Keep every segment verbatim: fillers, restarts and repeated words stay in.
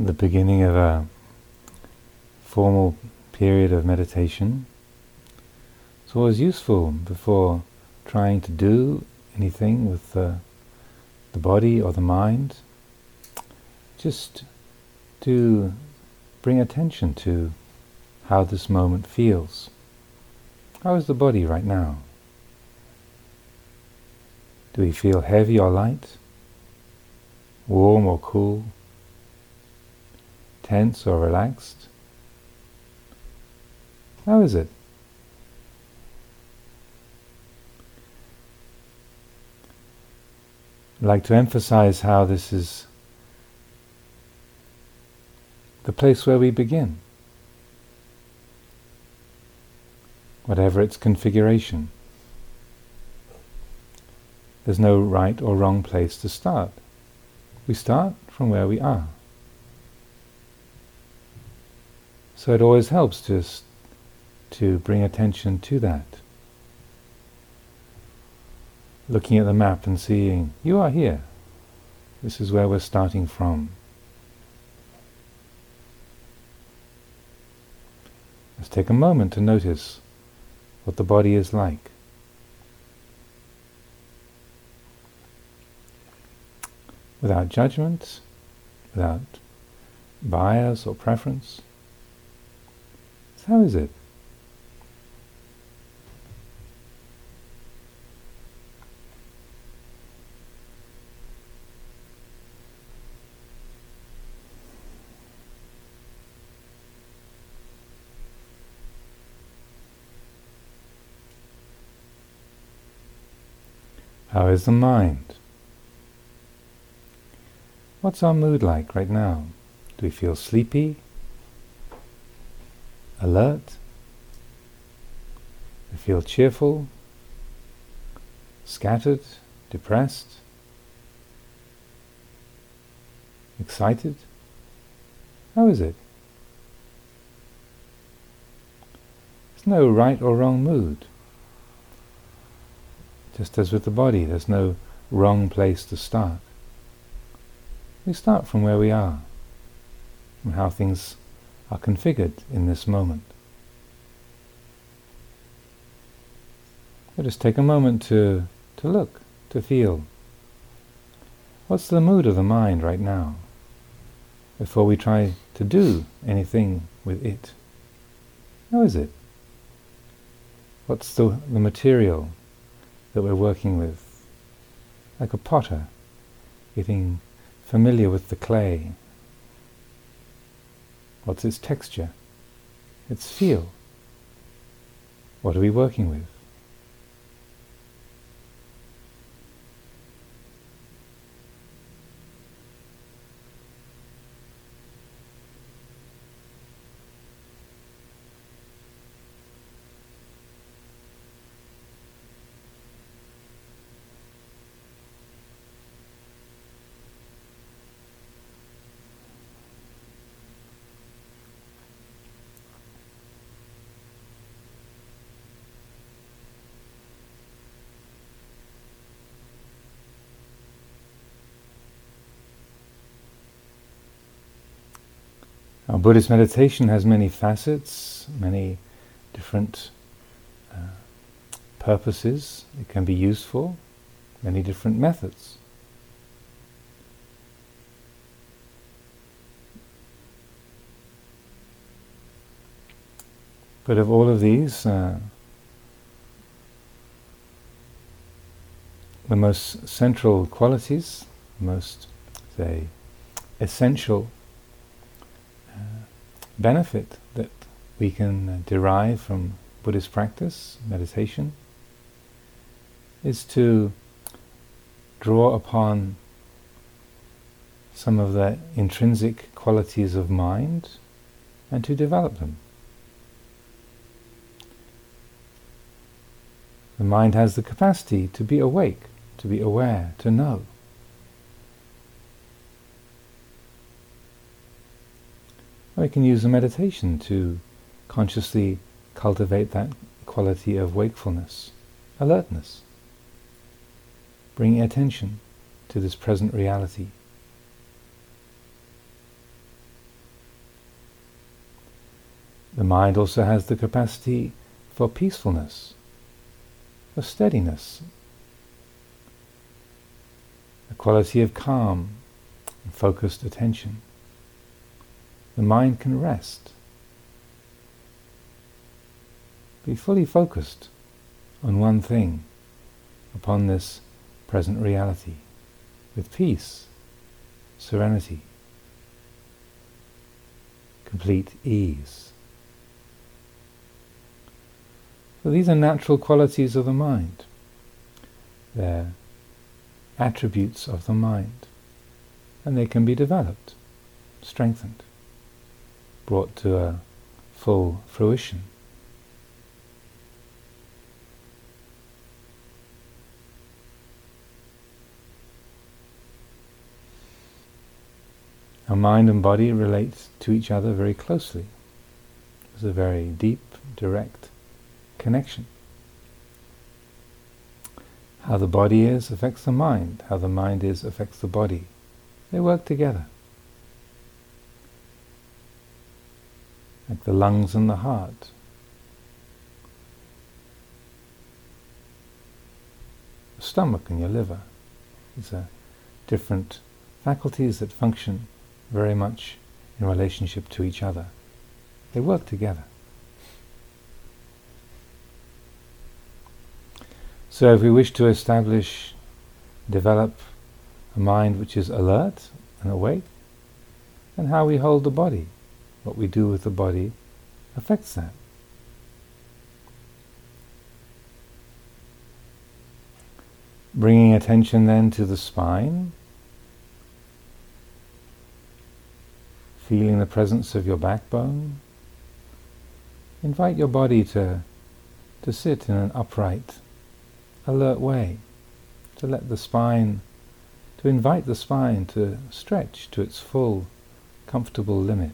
the beginning of a formal period of meditation, it's always useful before trying to do anything with the, the body or the mind, just to bring attention to how this moment feels. How is the body right now? Do we feel heavy or light? Warm or cool? Tense or relaxed? How is it? I'd like to emphasize how this is the place where we begin, whatever its configuration. There's no right or wrong place to start. We start from where we are. So it always helps to, to bring attention to that. Looking at the map and seeing, you are here. This is where we're starting from. Let's take a moment to notice what the body is like. Without judgment, without bias or preference. So how is it? How is the mind? What's our mood like right now? Do we feel sleepy? Alert? Do we feel cheerful? Scattered? Depressed? Excited? How is it? There's no right or wrong mood. Just as with the body, there's no wrong place to start. We start from where we are, from how things are configured in this moment. Let us take a moment to, to look, to feel. What's the mood of the mind right now, before we try to do anything with it? How is it? What's the, the material that we're working with? Like a potter, getting familiar with the clay. What's its texture? Its feel? What are we working with? Our Buddhist meditation has many facets, many different uh, purposes it can be used for, many different methods. But of all of these, uh, the most central qualities, the most, say, essential benefit that we can uh, derive from Buddhist practice, meditation, is to draw upon some of the intrinsic qualities of mind and to develop them. The mind has the capacity to be awake, to be aware, to know. We can use a meditation to consciously cultivate that quality of wakefulness, alertness, bringing attention to this present reality. The mind also has the capacity for peacefulness, for steadiness, a quality of calm and focused attention. The mind can rest, be fully focused on one thing, upon this present reality, with peace, serenity, complete ease. So these are natural qualities of the mind. They're attributes of the mind, and they can be developed, strengthened, brought to a full fruition. Our mind and body relate to each other very closely. There's a very deep, direct connection. How the body is affects the mind. How the mind is affects the body. They work together. Like the lungs and the heart. The stomach and your liver. These are different faculties that function very much in relationship to each other. They work together. So if we wish to establish, develop a mind which is alert and awake, then how we hold the body, what we do with the body, affects that. Bringing attention then to the spine, feeling the presence of your backbone. Invite your body to, to sit in an upright, alert way, to let the spine, to invite the spine to stretch to its full, comfortable limit.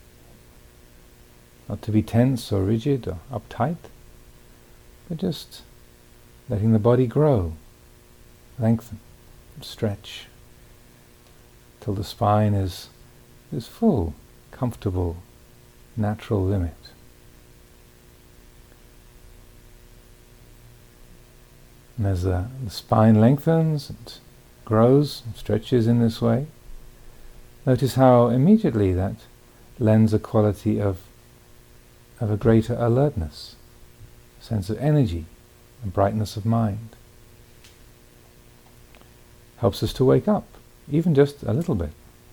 Not to be tense or rigid or uptight, but just letting the body grow, lengthen, stretch, till the spine is this full, comfortable, natural limit. And as the, the spine lengthens and grows and stretches in this way, notice how immediately that lends a quality of, of a greater alertness, a sense of energy and brightness of mind. Helps us to wake up, even just a little bit.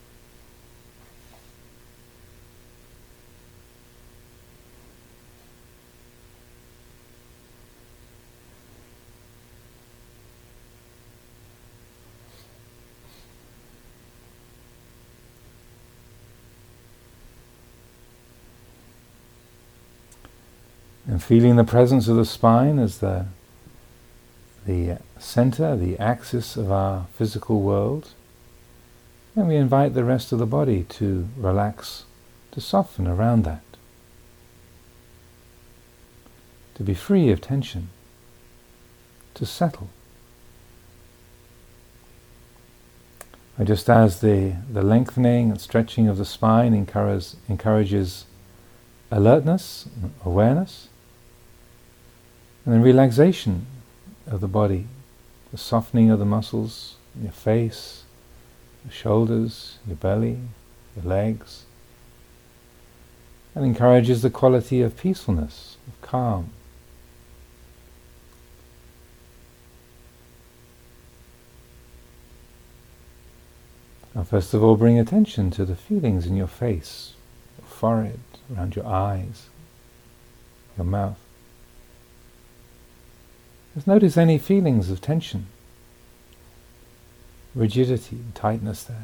And feeling the presence of the spine as the, the center, the axis of our physical world, then we invite the rest of the body to relax, to soften around that, to be free of tension, to settle. And just as the, the lengthening and stretching of the spine encourages, encourages alertness, awareness, and then relaxation of the body, the softening of the muscles in your face, your shoulders, your belly, your legs, and encourages the quality of peacefulness, of calm. Now first of all, bring attention to the feelings in your face, your forehead, around your eyes, your mouth. Just notice any feelings of tension, rigidity and tightness there.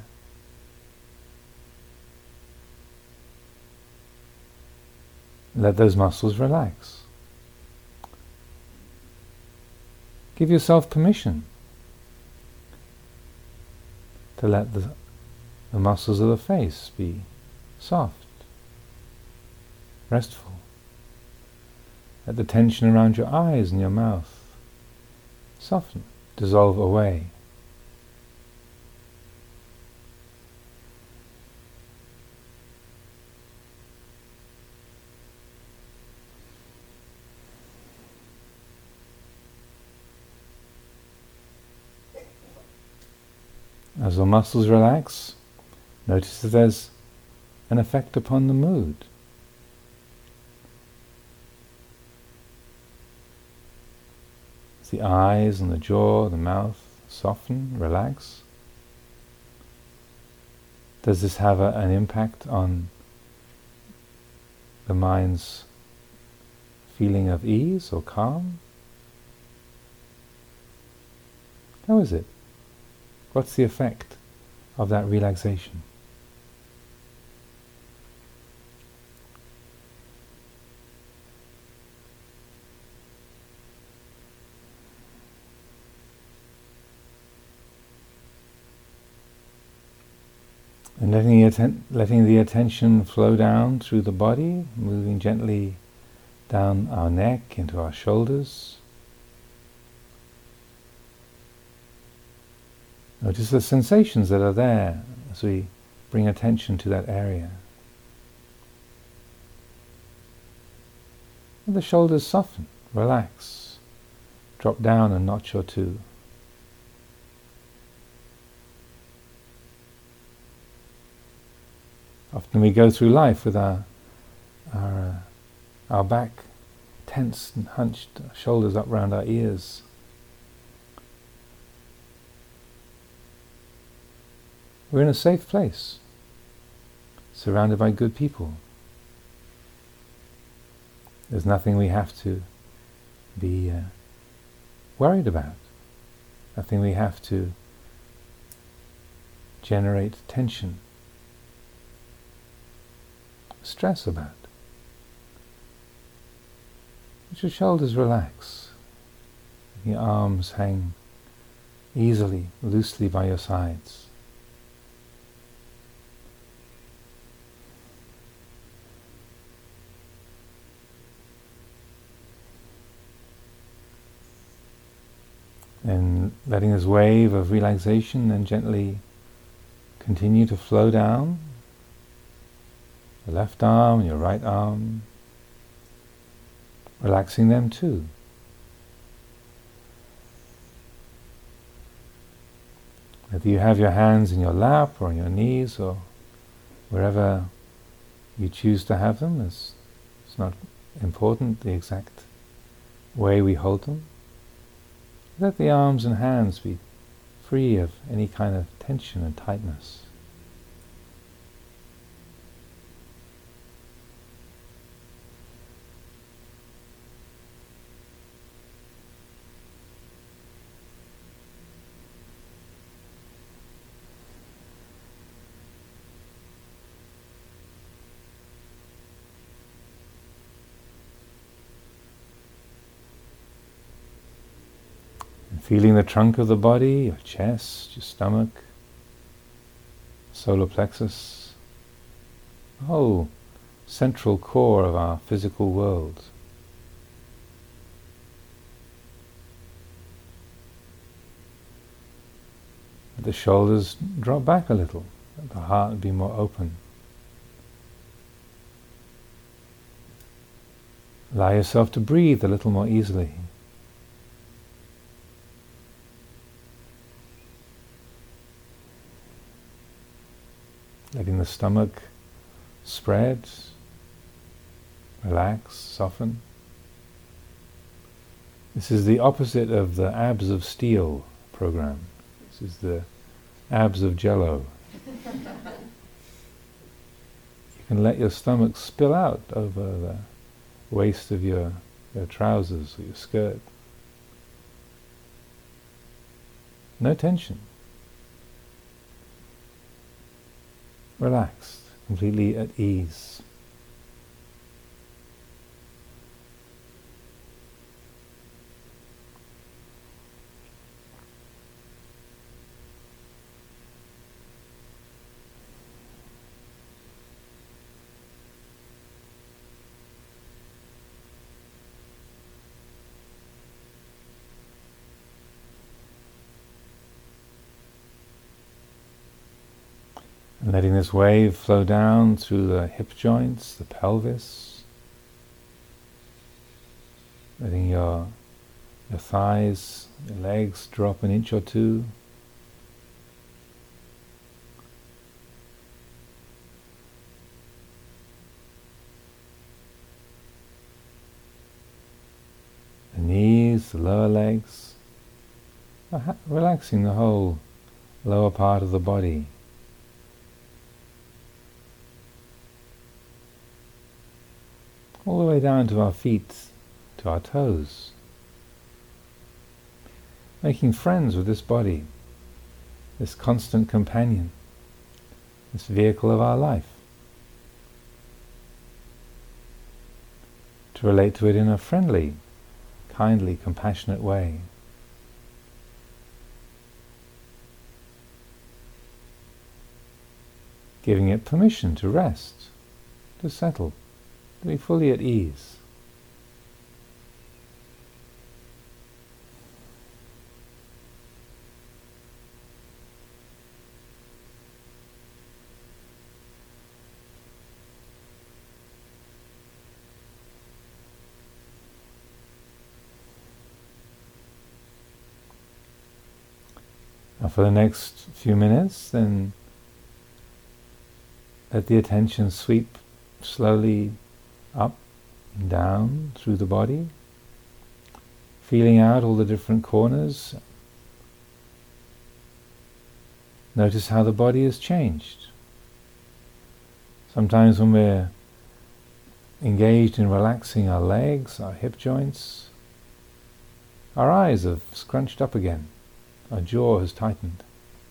Let those muscles relax. Give yourself permission to let the, the muscles of the face be soft, restful. Let the tension around your eyes and your mouth soften, dissolve away. As the muscles relax, notice that there's an effect upon the mood. As the eyes and the jaw, the mouth soften, relax, does this have a, an impact on the mind's feeling of ease or calm? How is it? What's the effect of that relaxation? And letting the, atten- letting the attention flow down through the body, moving gently down our neck into our shoulders. Notice the sensations that are there as we bring attention to that area. And the shoulders soften, relax, drop down a notch or two. Often we go through life with our our, uh, our back tense and hunched, shoulders up round our ears. We're in a safe place, surrounded by good people. There's nothing we have to be uh, worried about, nothing we have to generate tension, stress about. Let your shoulders relax, your arms hang easily, loosely by your sides. And letting this wave of relaxation then gently continue to flow down your left arm and your right arm, relaxing them too. Whether you have your hands in your lap or on your knees or wherever you choose to have them, it's, it's not important the exact way we hold them. Let the arms and hands be free of any kind of tension and tightness. Feeling the trunk of the body, your chest, your stomach, solar plexus, the whole central core of our physical world. Let the shoulders drop back a little, let the heart be more open. Allow yourself to breathe a little more easily. Letting the stomach spread, relax, soften. This is the opposite of the abs of steel program. This is the abs of jello. You can let your stomach spill out over the waist of your, your trousers or your skirt. No tension. Relaxed, completely at ease. And letting this wave flow down through the hip joints, the pelvis, letting your, your thighs, your legs drop an inch or two, lower legs, relaxing the whole lower part of the body. All the way down to our feet, to our toes. Making friends with this body, this constant companion, this vehicle of our life. To relate to it in a friendly, kindly, compassionate way. Giving it permission to rest, to settle, to be fully at ease. Now for the next few minutes, then let the attention sweep slowly up and down through the body, feeling out all the different corners. Notice how the body has changed. Sometimes when we're engaged in relaxing our legs, our hip joints, our eyes have scrunched up again. Our jaw has tightened.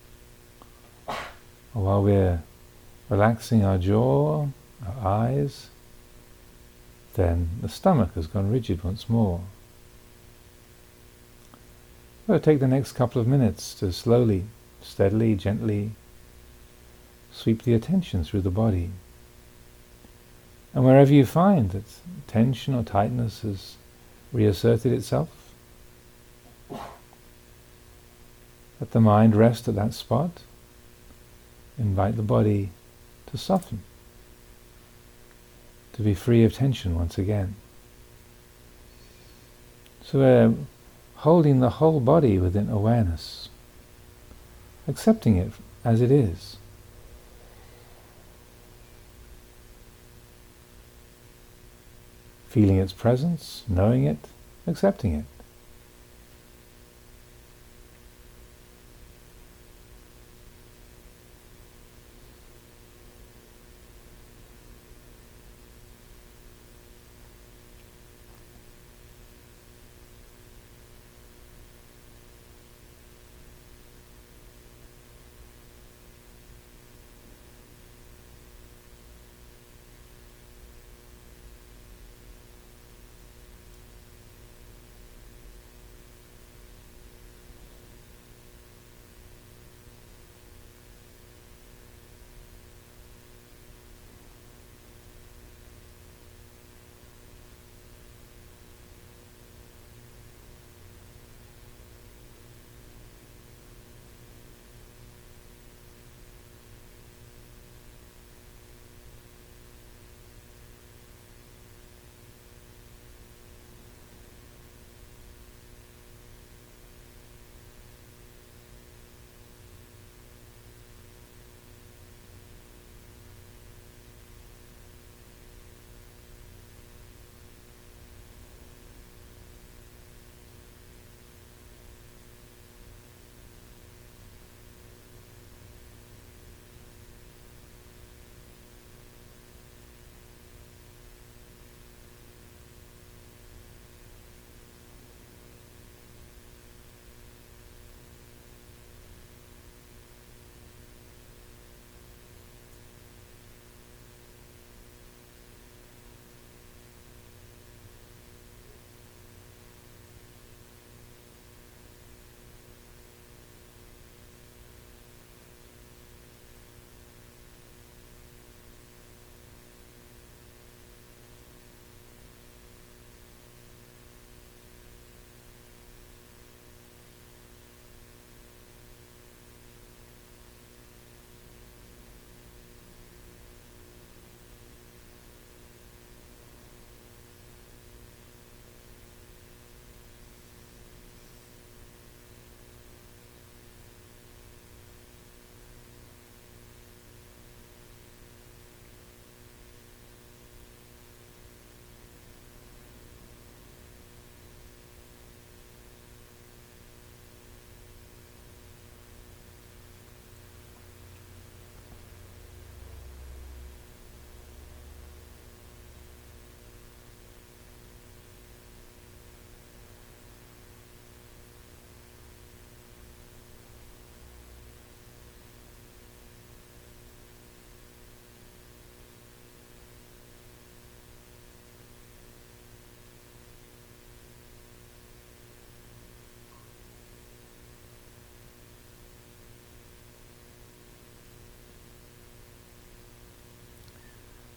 Or while we're relaxing our jaw, our eyes, then the stomach has gone rigid once more. We'll take the next couple of minutes to slowly, steadily, gently sweep the attention through the body. And wherever you find that tension or tightness has reasserted itself, let the mind rest at that spot. Invite the body to soften, to be free of tension once again. So we're holding the whole body within awareness, accepting it as it is. Feeling its presence, knowing it, accepting it.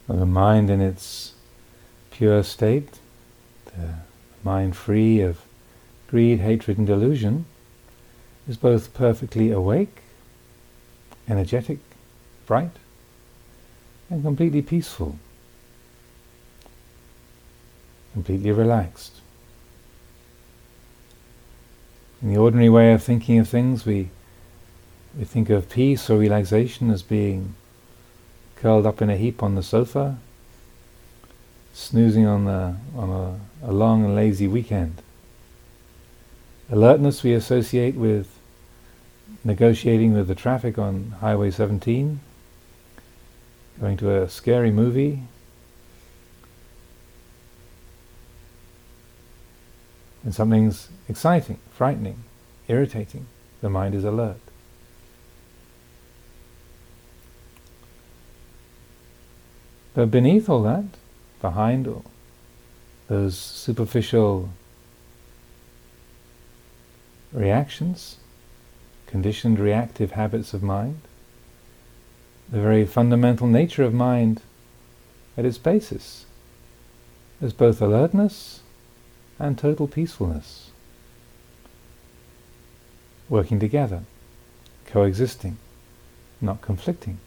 Well, the mind in its pure state, the mind free of greed, hatred and delusion, is both perfectly awake, energetic, bright, and completely peaceful, completely relaxed. In the ordinary way of thinking of things, we, we think of peace or relaxation as being curled up in a heap on the sofa, snoozing on, the, on a, a long and lazy weekend. Alertness we associate with negotiating with the traffic on Highway seventeen, going to a scary movie, and something's exciting, frightening, irritating. The mind is alert. But beneath all that, behind all those superficial reactions, conditioned reactive habits of mind, the very fundamental nature of mind at its basis is both alertness and total peacefulness, working together, coexisting, not conflicting.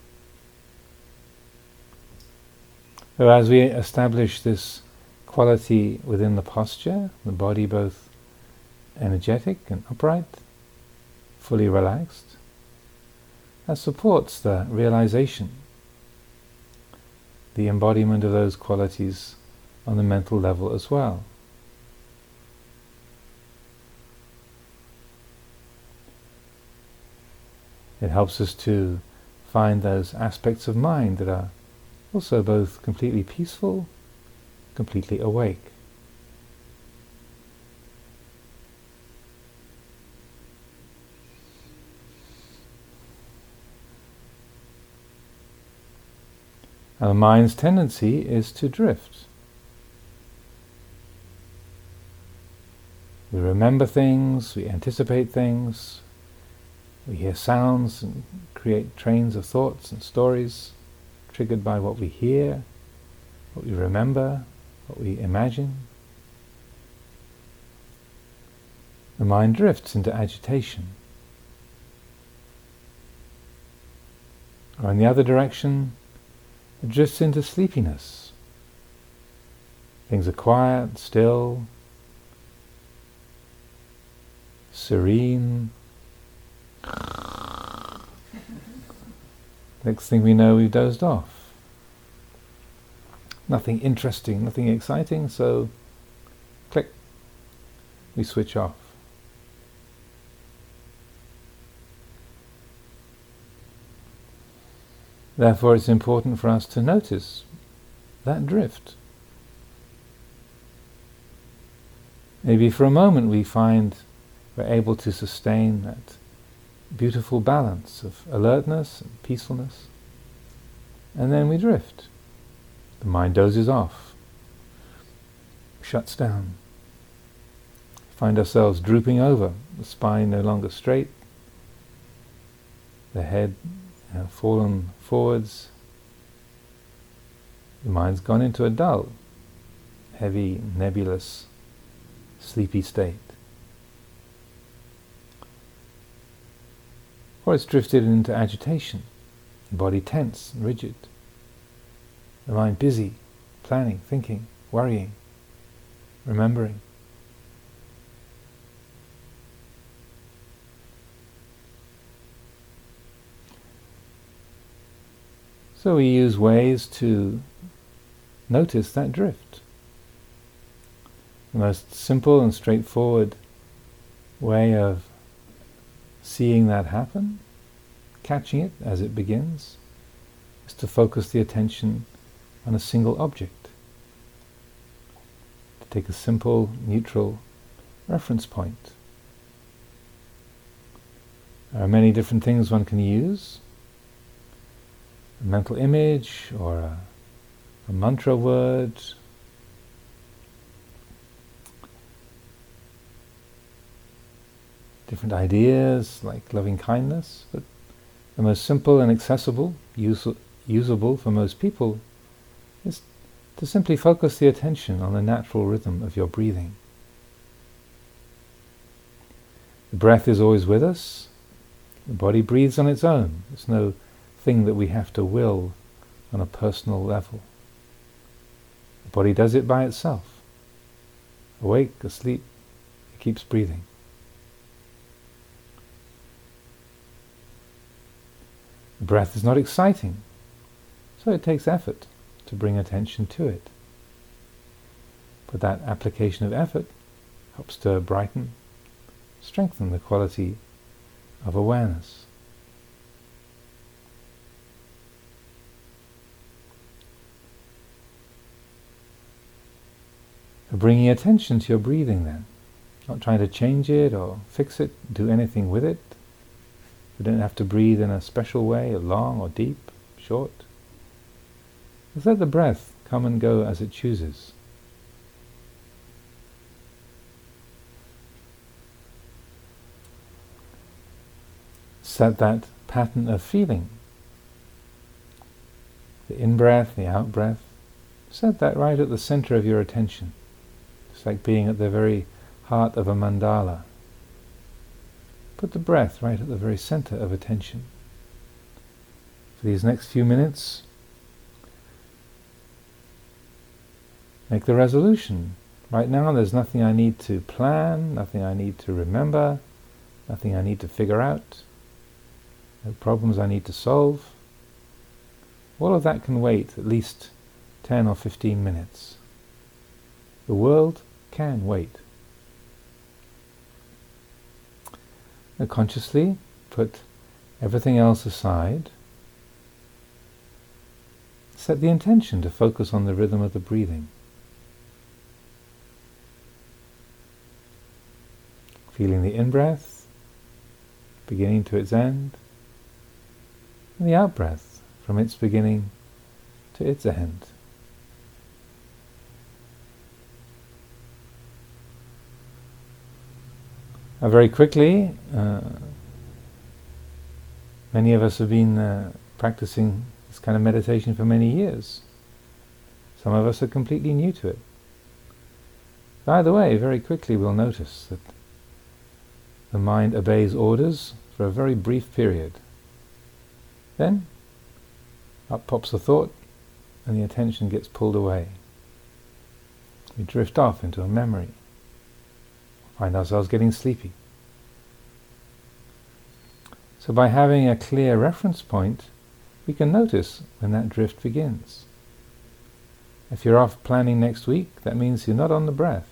So as we establish this quality within the posture, the body both energetic and upright, fully relaxed, that supports the realization, the embodiment of those qualities on the mental level as well. It helps us to find those aspects of mind that are also both completely peaceful, completely awake. Now, the mind's tendency is to drift. We remember things, we anticipate things, we hear sounds and create trains of thoughts and stories triggered by what we hear, what we remember, what we imagine. The mind drifts into agitation. Or in the other direction, it drifts into sleepiness. Things are quiet, still, serene. Next thing we know, we've dozed off. Nothing interesting, nothing exciting, so click, we switch off. Therefore, it's important for us to notice that drift. Maybe for a moment we find we're able to sustain that beautiful balance of alertness and peacefulness, and then we drift. The mind dozes off, shuts down. Find ourselves drooping over, the spine no longer straight, the head you know, fallen forwards. The mind's gone into a dull, heavy, nebulous, sleepy state. Or it's drifted into agitation, the body tense and rigid, the mind busy, planning, thinking, worrying, remembering. So we use ways to notice that drift. The most simple and straightforward way of seeing that happen, catching it as it begins, is to focus the attention on a single object. To take a simple, neutral reference point. There are many different things one can use. A mental image or a, a mantra word, different ideas like loving kindness, but the most simple and accessible, use, usable for most people, to simply focus the attention on the natural rhythm of your breathing. The breath is always with us. The body breathes on its own. It's no thing that we have to will on a personal level. The body does it by itself. Awake, asleep, it keeps breathing. The breath is not exciting, so it takes effort to bring attention to it. But that application of effort helps to brighten, strengthen the quality of awareness. So bringing attention to your breathing then, not trying to change it or fix it, do anything with it. You don't have to breathe in a special way, long or deep, short. Just let the breath come and go as it chooses. Set that pattern of feeling, the in-breath, the out-breath, set that right at the center of your attention. It's like being at the very heart of a mandala. Put the breath right at the very center of attention. For these next few minutes, make the resolution. Right now there's nothing I need to plan, nothing I need to remember, nothing I need to figure out, no problems I need to solve. All of that can wait at least ten or fifteen minutes. The world can wait. Now consciously put everything else aside. Set the intention to focus on the rhythm of the breathing. Feeling the in-breath, beginning to its end, and the out-breath from its beginning to its end. Now very quickly, uh, many of us have been uh, practicing this kind of meditation for many years. Some of us are completely new to it. By the way, very quickly we'll notice that the mind obeys orders for a very brief period. Then, up pops a thought, and the attention gets pulled away. We drift off into a memory. Find ourselves getting sleepy. So by having a clear reference point, we can notice when that drift begins. If you're off planning next week, that means you're not on the breath.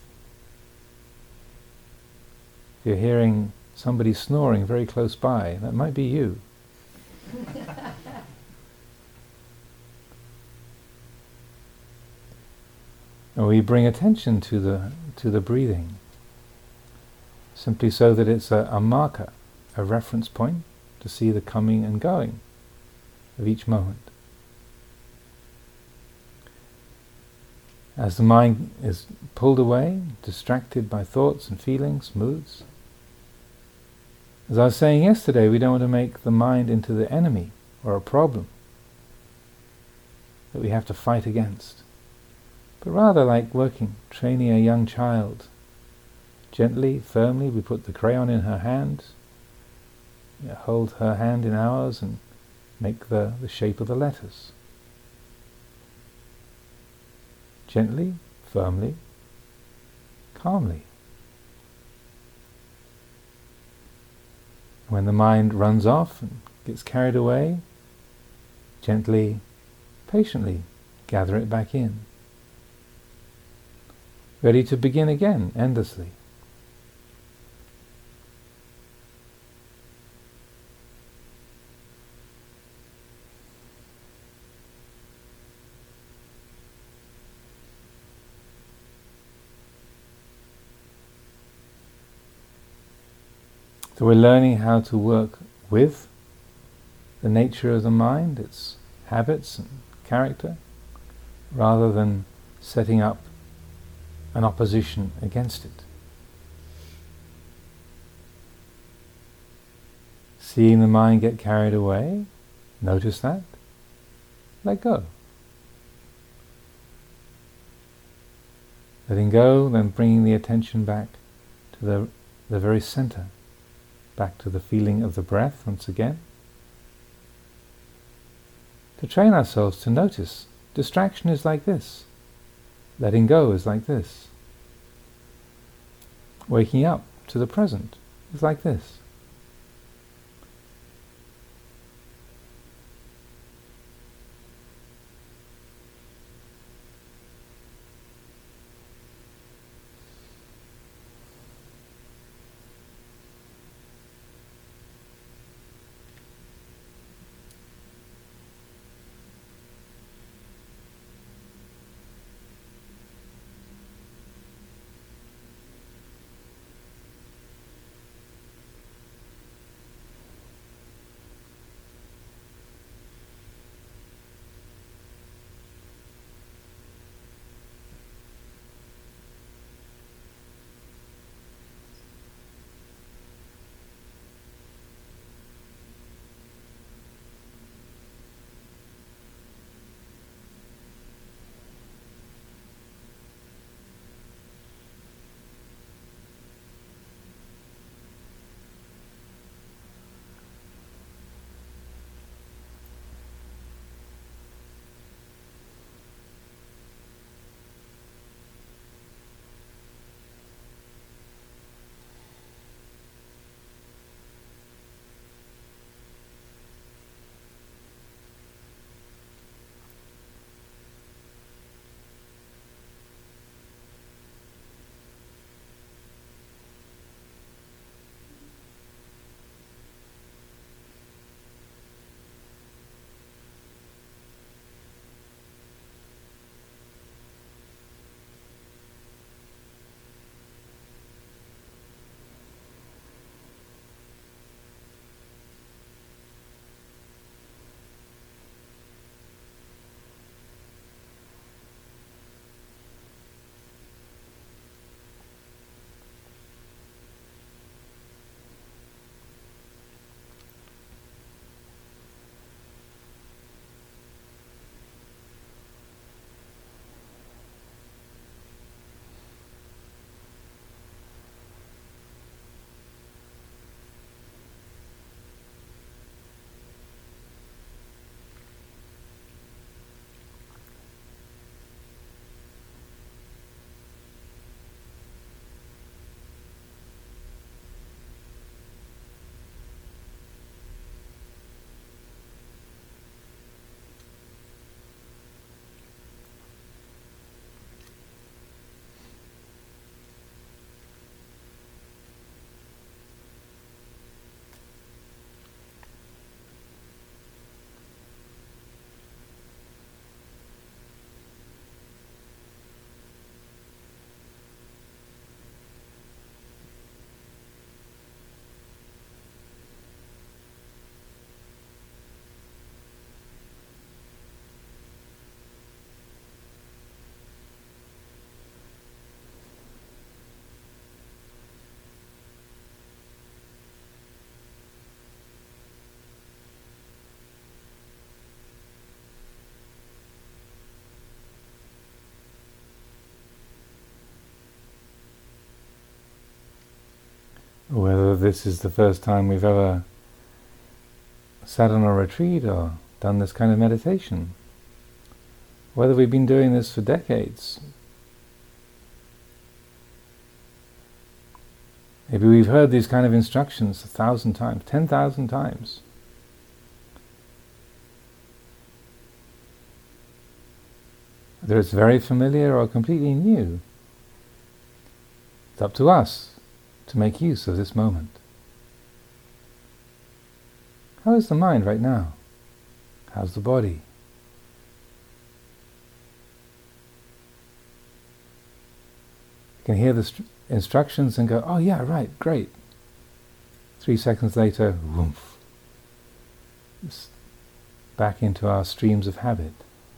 If you're hearing somebody snoring very close by, that might be you. And we bring attention to the to the breathing, simply so that it's a, a marker, a reference point to see the coming and going of each moment. As the mind is pulled away, distracted by thoughts and feelings, moods, as I was saying yesterday, we don't want to make the mind into the enemy or a problem that we have to fight against, but rather like working, training a young child. Gently, firmly, we put the crayon in her hand, you know, hold her hand in ours and make the, the shape of the letters. Gently, firmly, calmly. When the mind runs off and gets carried away, gently, patiently gather it back in. Ready to begin again, endlessly. So we're learning how to work with the nature of the mind, its habits and character, rather than setting up an opposition against it. Seeing the mind get carried away, notice that, let go. Letting go, then bringing the attention back to the, the very center, back to the feeling of the breath once again. To train ourselves to notice, distraction is like this. Letting go is like this. Waking up to the present is like this. Whether this is the first time we've ever sat on a retreat or done this kind of meditation, whether we've been doing this for decades. Maybe we've heard these kind of instructions a thousand times, ten thousand times. Whether it's very familiar or completely new, it's up to us to make use of this moment. How is the mind right now? How's the body? You can hear the st- instructions and go, oh yeah, right, great. Three seconds later, whoomph, just back into our streams of habit.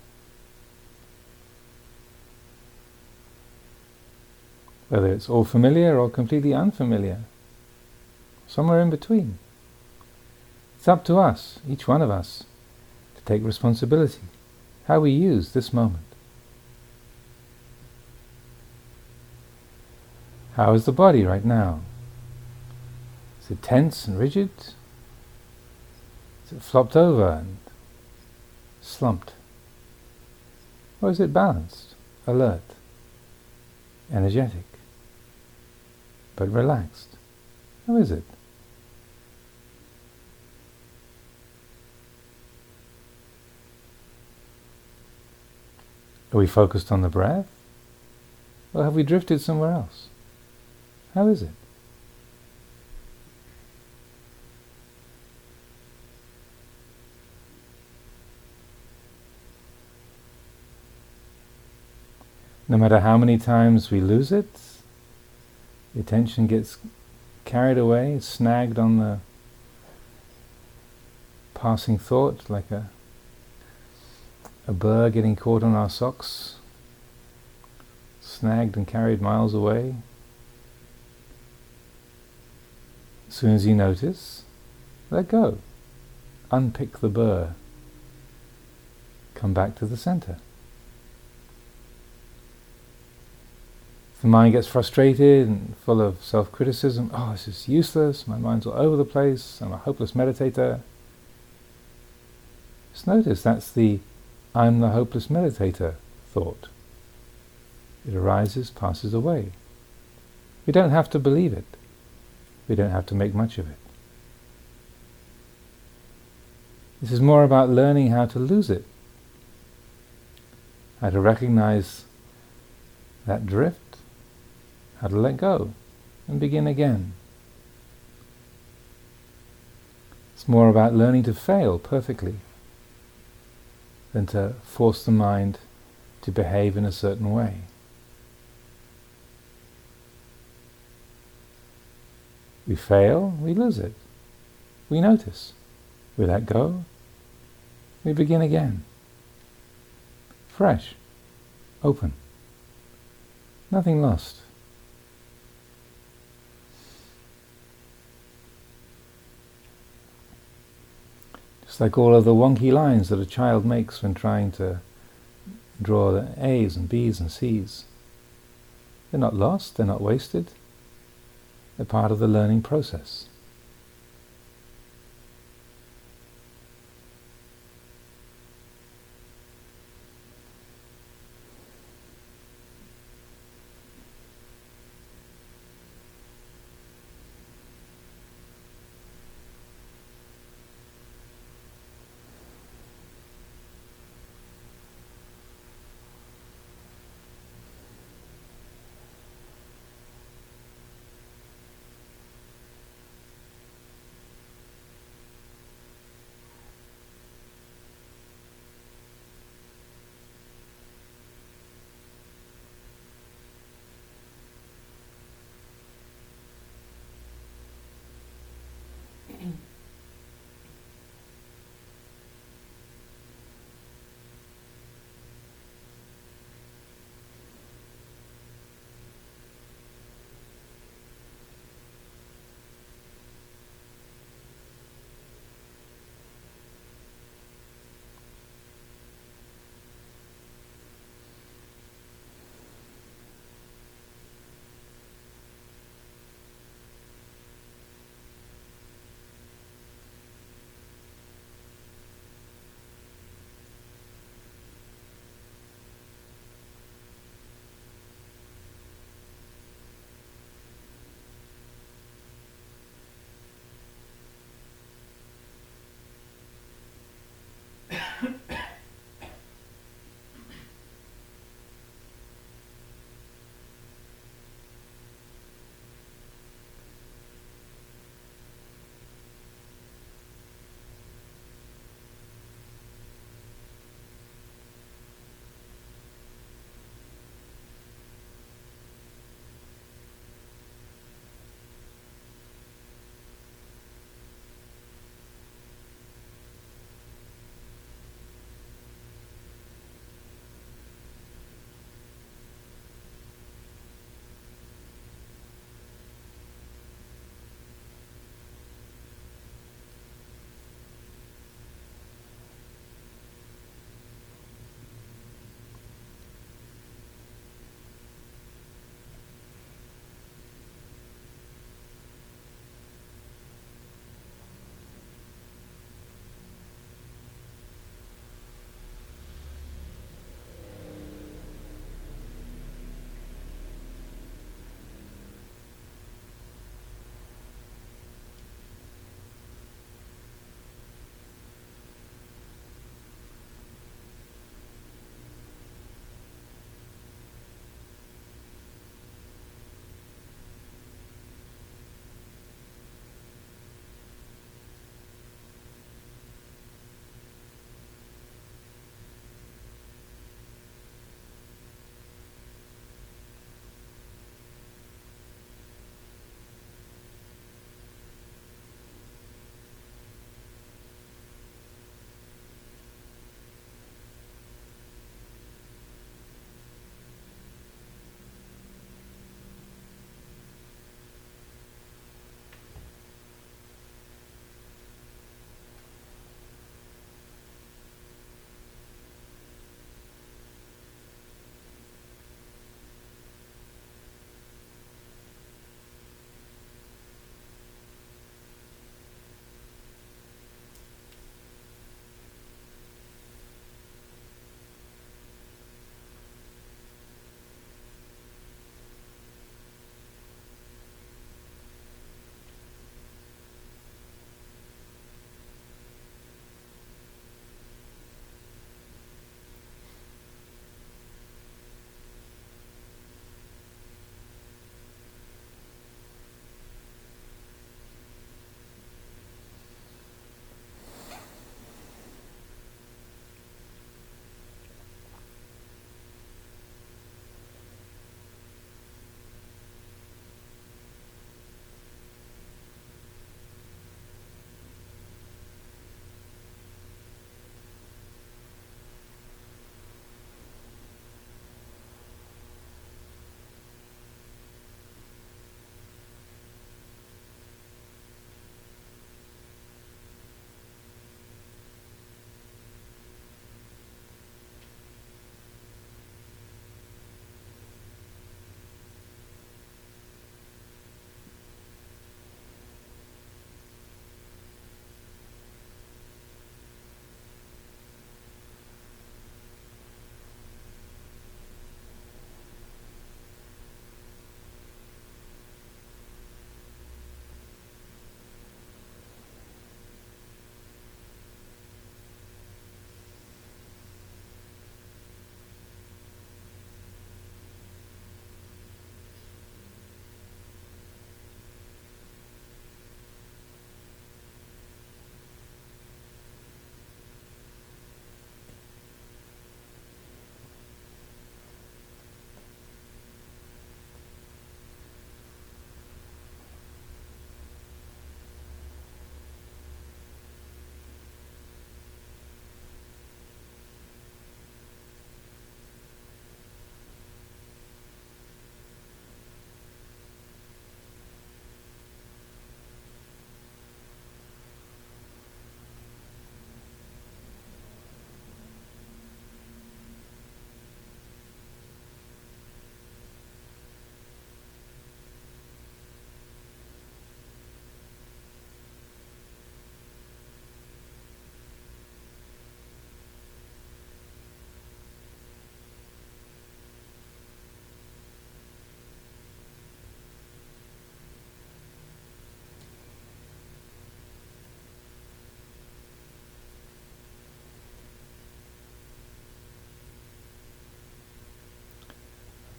Whether it's all familiar or completely unfamiliar, somewhere in between. It's up to us, each one of us, to take responsibility, how we use this moment. How is the body right now? Is it tense and rigid? Is it flopped over and slumped? Or is it balanced, alert, energetic, but relaxed? How is it? Are we focused on the breath? Or have we drifted somewhere else? How is it? No matter how many times we lose it, the attention gets carried away, snagged on the passing thought, like a a burr getting caught on our socks, snagged and carried miles away. As soon as you notice, let go. Unpick the burr. Come back to the center. If the mind gets frustrated and full of self-criticism, oh, this is useless, my mind's all over the place, I'm a hopeless meditator. Just notice that's the I'm the hopeless meditator thought. It arises, passes away. We don't have to believe it. We don't have to make much of it. This is more about learning how to lose it, how to recognize that drift, how to let go and begin again. It's more about learning to fail perfectly than to force the mind to behave in a certain way. We fail, we lose it. We notice. We let go. We begin again. Fresh. Open. Nothing lost. It's like all of the wonky lines that a child makes when trying to draw the A's and B's and C's. They're not lost, they're not wasted. They're part of the learning process.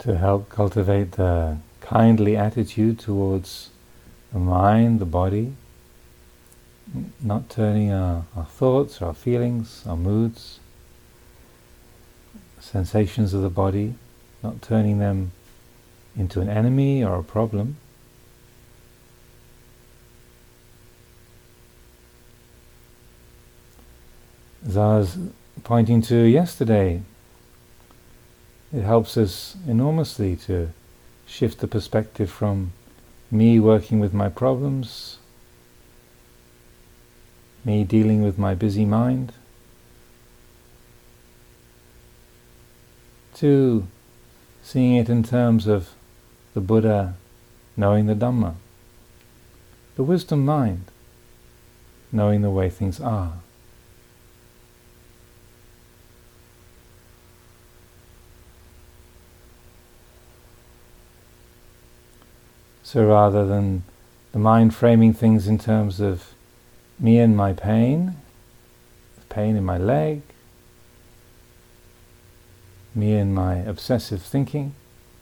to help cultivate the kindly attitude towards the mind, the body, not turning our, our thoughts, our feelings, our moods, sensations of the body, not turning them into an enemy or a problem. As I was pointing to yesterday, it helps us enormously to shift the perspective from me working with my problems, me dealing with my busy mind, to seeing it in terms of the Buddha knowing the Dhamma, the wisdom mind knowing the way things are. So rather than the mind framing things in terms of me and my pain, pain in my leg, me and my obsessive thinking,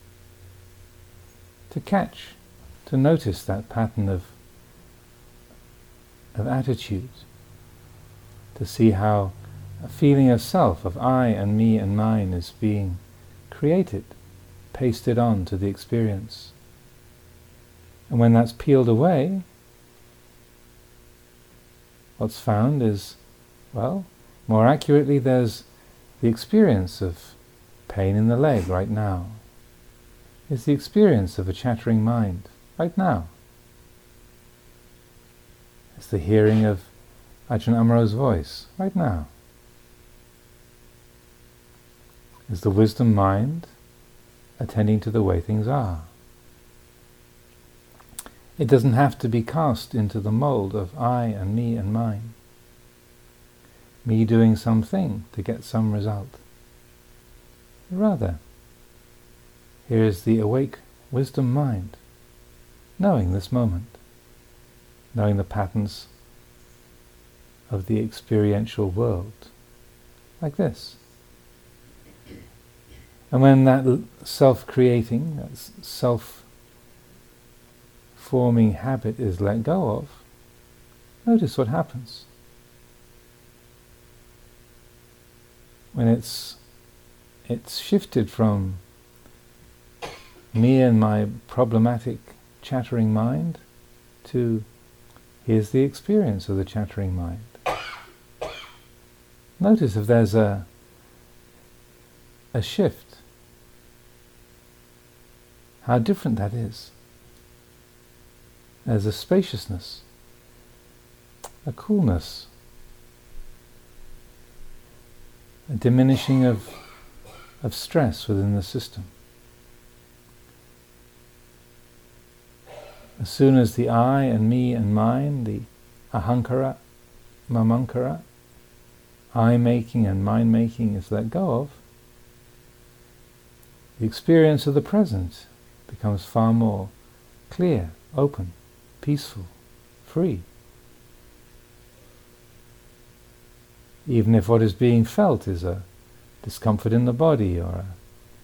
to catch, to notice that pattern of, of attitude, to see how a feeling of self, of I and me and mine is being created, pasted on to the experience. And when that's peeled away, what's found is, well, more accurately, there's the experience of pain in the leg right now. It's the experience of a chattering mind right now. It's the hearing of Ajahn Amaro's voice right now. It's the wisdom mind attending to the way things are. It doesn't have to be cast into the mold of I and me and mine. Me doing something to get some result. Rather, here is the awake wisdom mind, knowing this moment, knowing the patterns of the experiential world, like this. And when that self-creating, that self forming habit is let go of, notice what happens. When it's it's shifted from me and my problematic chattering mind to here's the experience of the chattering mind. Notice if there's a a shift, how different that is. There's a spaciousness, a coolness, a diminishing of, of stress within the system. As soon as the I and me and mine, the ahankara, mamankara, I-making and mind-making is let go of, the experience of the present becomes far more clear, open, peaceful, free. Even if what is being felt is a discomfort in the body or a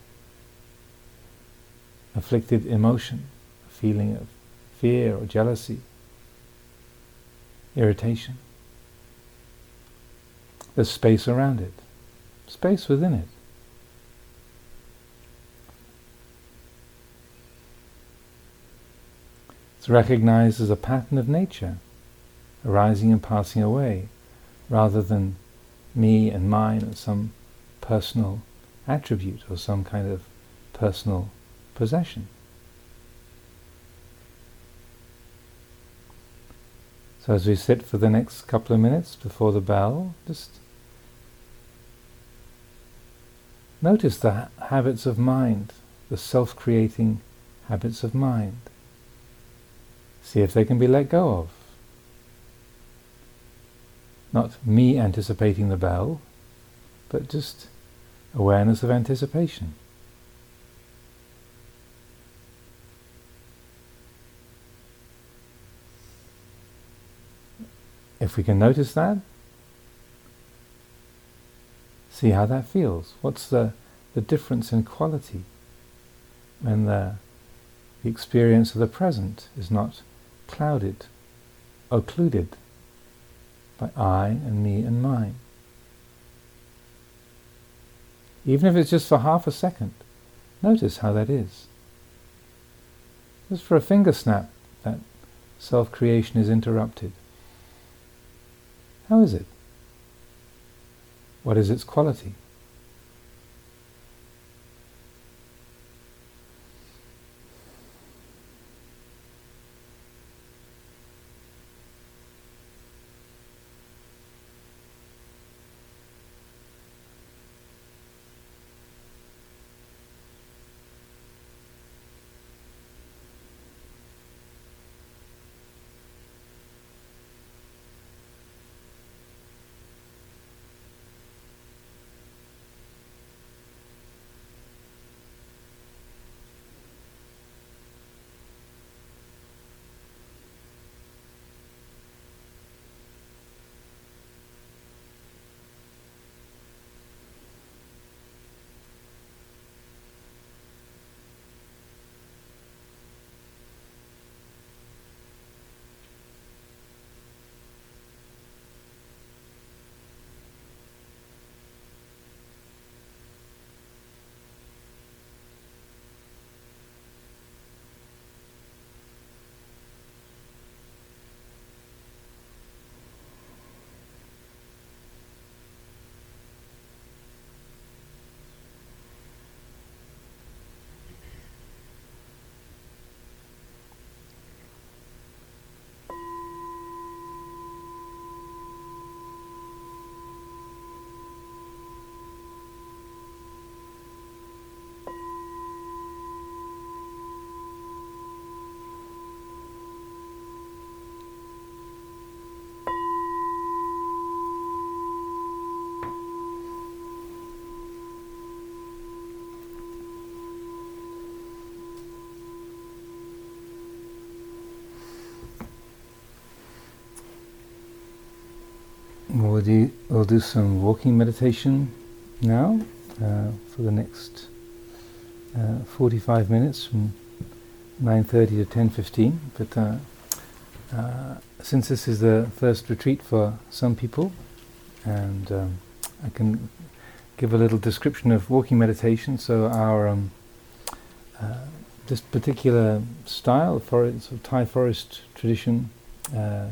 afflicted emotion, a feeling of fear or jealousy, irritation. There's space around it, space within it. It's recognized as a pattern of nature, arising and passing away, rather than me and mine as some personal attribute or some kind of personal possession. So as we sit for the next couple of minutes before the bell, just notice the ha- habits of mind, the self-creating habits of mind. See if they can be let go of. Not me anticipating the bell, but just awareness of anticipation. If we can notice that, see how that feels. What's the, the difference in quality when the, the experience of the present is not clouded, occluded by I and me and mine. Even if it's just for half a second, notice how that is. Just for a finger snap, that self-creation is interrupted. How is it? What is its quality? We'll do, we'll do some walking meditation now uh, for the next uh, forty-five minutes from nine thirty to ten fifteen. But uh, uh, since this is the first retreat for some people, and um, I can give a little description of walking meditation. So our um, uh, this particular style, forest, sort of Thai forest tradition, uh,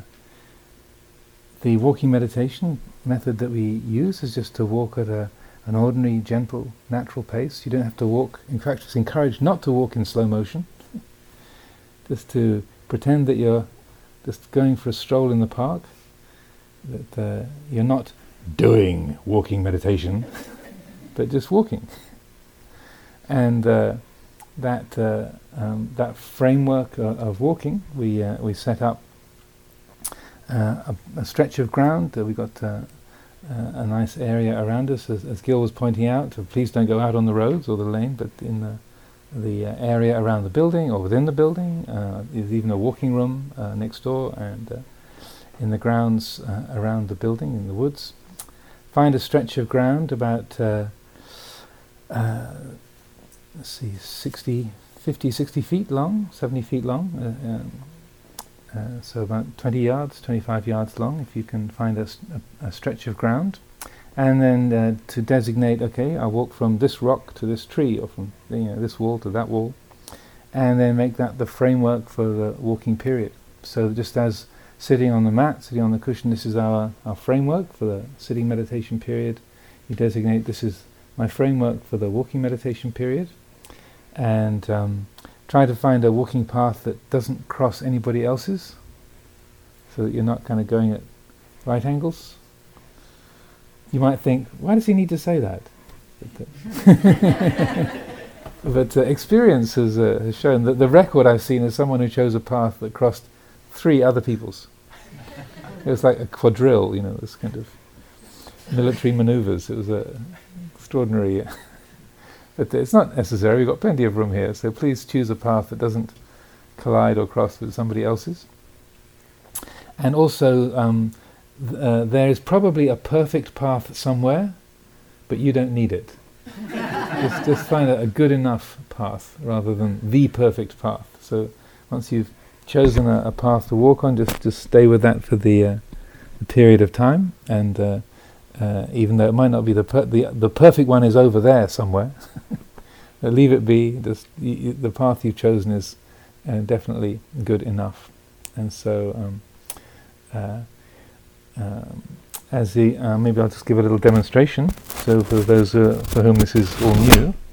the walking meditation method that we use is just to walk at a, an ordinary, gentle, natural pace. You don't have to walk. In fact, it's encouraged not to walk in slow motion. Just to pretend that you're just going for a stroll in the park. That uh, you're not doing walking meditation, but just walking. And uh, that uh, um, that framework uh, of walking, we uh, we set up uh, a, a stretch of ground. Uh, we got uh, uh, a nice area around us, as, as Gil was pointing out. So please don't go out on the roads or the lane, but in the the uh, area around the building or within the building. Uh, there's even a walking room uh, next door, and uh, in the grounds uh, around the building, in the woods. Find a stretch of ground about uh, uh, let's see, sixty, fifty, sixty feet long, seventy feet long, uh, um, uh, so about twenty yards, twenty-five yards long, if you can find a, st- a, a stretch of ground. And then uh, to designate, okay, I'll walk from this rock to this tree, or from you know, this wall to that wall, and then make that the framework for the walking period. So just as sitting on the mat, sitting on the cushion, this is our, our framework for the sitting meditation period. You designate this is my framework for the walking meditation period, and um, try to find a walking path that doesn't cross anybody else's, so that you're not kind of going at right angles. You might think, why does he need to say that? But, uh, but uh, experience has, uh, has shown that the record I've seen is someone who chose a path that crossed three other people's. It was like a quadrille, you know, this kind of military maneuvers. It was uh, extraordinary. But it's not necessary, we've got plenty of room here, so please choose a path that doesn't collide or cross with somebody else's. And also, um, th- uh, there is probably a perfect path somewhere, but you don't need it. just, just find a, a good enough path rather than the perfect path. So once you've chosen a, a path to walk on, just, just stay with that for the, uh, the period of time. And uh, uh, even though it might not be the per- the the perfect one is over there somewhere, leave it be. Just y- y- the path you've chosen is uh, definitely good enough. And so, um, uh, um, as the uh, maybe I'll just give a little demonstration. So for those uh, for whom this is all new.